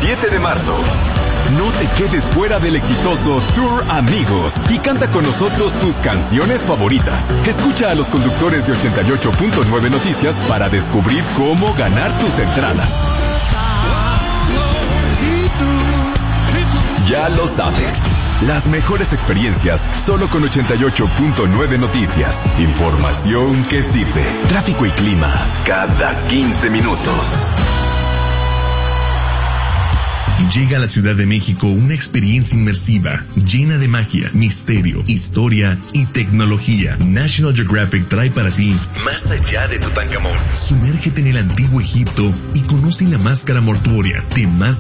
7 de marzo. No te quedes fuera del exitoso Tour Amigos y canta con nosotros tus canciones favoritas. Escucha a los conductores de 88.9 Noticias para descubrir cómo ganar tus entradas. Ya lo sabes, las mejores experiencias solo con 88.9 Noticias. Información que sirve. Tráfico y clima cada 15 minutos. Llega a la Ciudad de México una experiencia inmersiva, llena de magia, misterio, historia y tecnología. National Geographic trae para ti Más allá de Tutankamón. Sumérgete en el antiguo Egipto y conoce la máscara mortuoria de más